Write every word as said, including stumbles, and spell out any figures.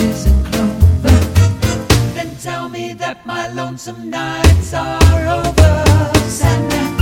roses and clover, then tell me that my lonesome nights are over. Sandman,